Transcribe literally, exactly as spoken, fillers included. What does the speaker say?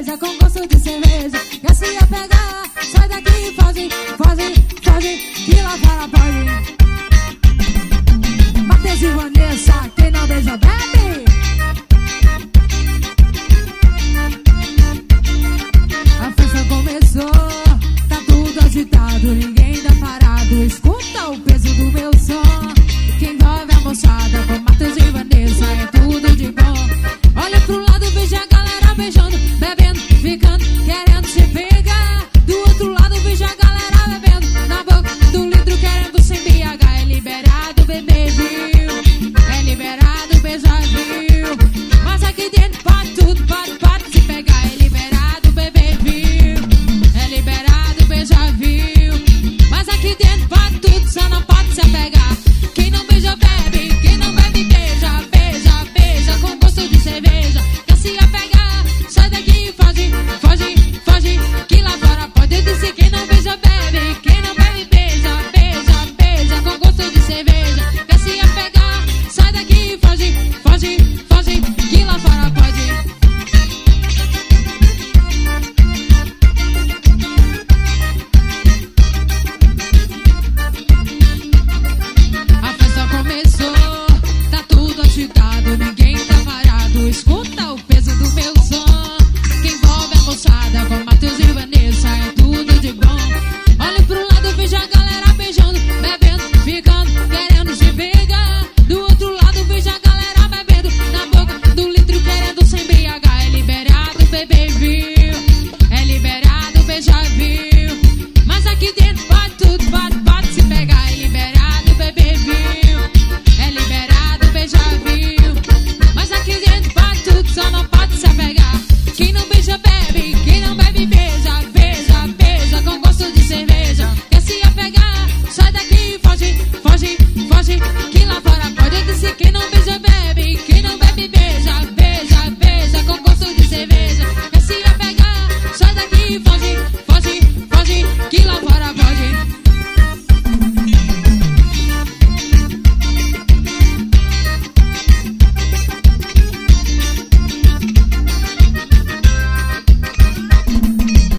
Beleza com gosto de cerveja. Quer se apegar, sai daqui e foge, foge, foge, que lá fora pode. Matheus e Vanessa, quem não beija bebe. A festa começou, tá tudo agitado, ninguém tá parado. Escuta o peso do meu som, que envolve a moçada com